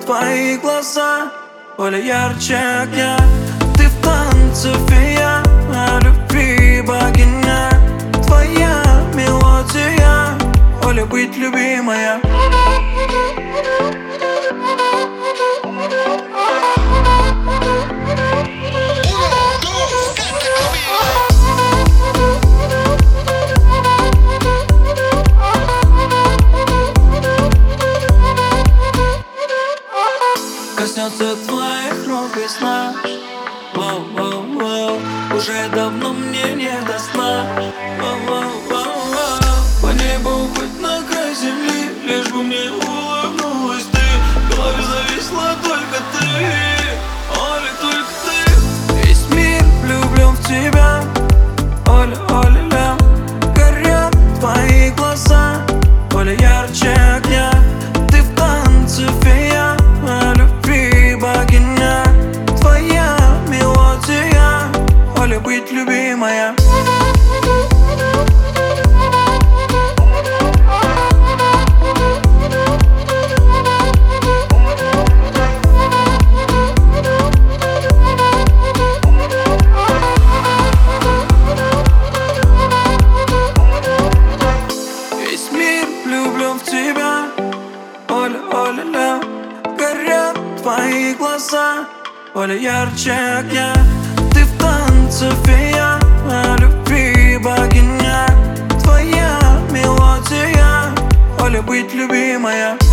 твои глаза, Оля, ярче огня. Ты в танце фея, о любви богиня. Твоя мелодия, Оля, быть любимая. Коснется твоих рук весна. Воу-воу-воу, уже давно мне не до сна. Воу-воу-воу, по небу хоть на край земли, лишь бы мне улыбнулась ты. В голове зависла только ты, Оля, только ты. Весь мир влюблен в тебя, Оля, Оля, ля. Горят твои глаза, Оля, ярче огня. Ты в танце фея, о любви богиня. Твоя мелодия, Оля, быть любимая. Весь мир влюблен в тебя, Оля, Оля, ля. Горят твои глаза, Оля, ярче огня. Ты в танце фея, о любви богиня. Твоя мелодия, Оля, быть любимая.